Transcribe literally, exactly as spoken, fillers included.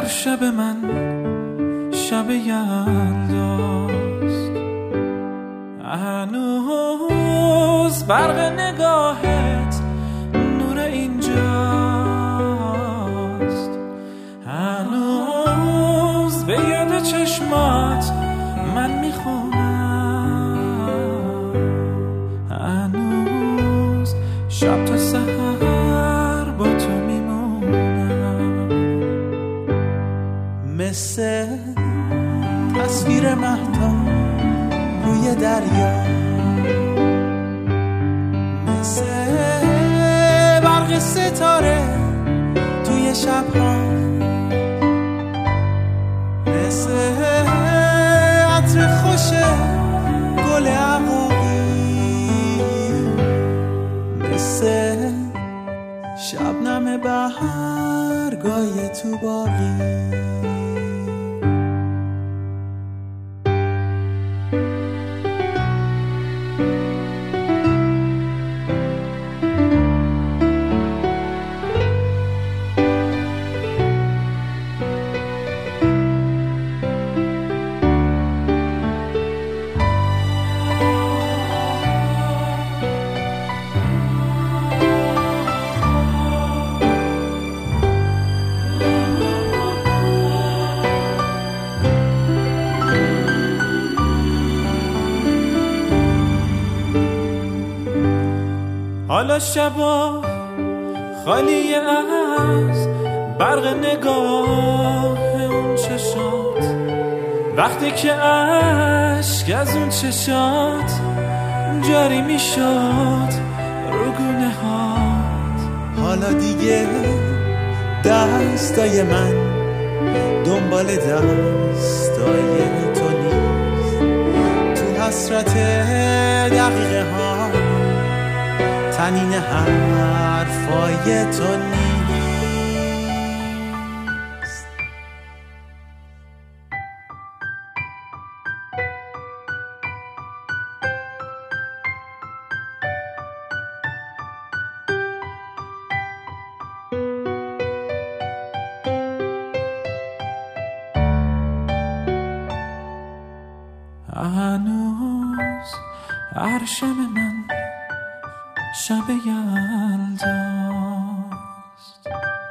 شب من شب یلداست، هنوز برق نگاهت نور اینجاست، هنوز به یاد چشمات من میخونم، هنوز شب تا سحر با تو میمونم، مثل تصویر مهتاب روی دریا، مثل برق ستاره توی شبها، مثل عطر خوش گل عقاقی، مثل شبنم بهرگاه تو باغی. حالا شبا خالی از برق نگاه اون چشات، وقتی که عشق از اون چشات جاری میشد رو گونه هات. حالا دیگه دستای من دنبال دستای تو نیست، تو حسرت دقیقه ها تنین حرفای تو نیست. هنوز هر شب من شب یلداست.